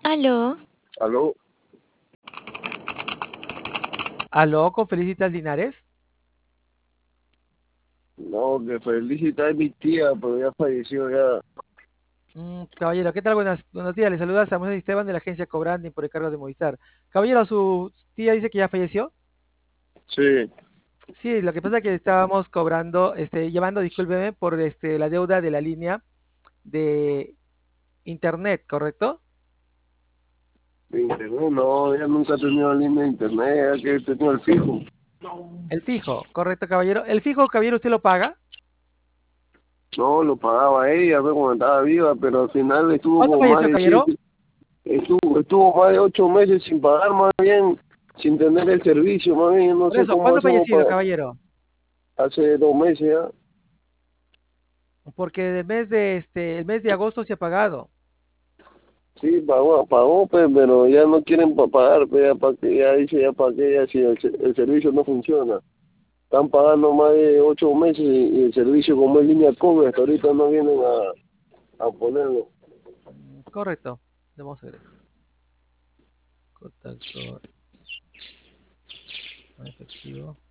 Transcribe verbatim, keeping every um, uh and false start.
Aló, Aló, ¿Aló, con Felicitas Linares? no, que felicita a mi tía, pero ya falleció ya. Mm, caballero, ¿qué tal? Buenas, buenos días. Le saluda Samuel Esteban de la agencia Cobranding por el cargo de Movistar. Caballero, ¿su tía dice que ya falleció? Sí, Sí, lo que pasa es que estábamos cobrando, este, llevando, discúlpeme, por este, la deuda de la línea de internet, ¿correcto? de internet, no, ella nunca ha tenido línea de internet, ella que tenía el fijo. El fijo, ¿correcto, caballero? ¿El fijo, caballero, usted lo paga? No, lo pagaba ella, pues, cuando estaba viva, pero al final estuvo ¿Cuándo como más falleció, de caballero? siete, estuvo, estuvo más de ocho meses sin pagar, más bien, sin tener el servicio, más bien, yo no Por sé eso, cómo ¿cuándo ha hacemos fallecido, para, caballero? hace dos meses ya. Porque el mes de, este, el mes de agosto se ha pagado. Sí, pagó, pagó, pues, pero ya no quieren pa- pagar, pues, ya, para que, ya dice, ya para que, ya, si el, se- el servicio no funciona. Están pagando más de ocho meses y, y el servicio como es línea cobre, hasta ahorita no vienen a, a ponerlo. Mm, correcto. Vamos a ver. Contacto efectivo.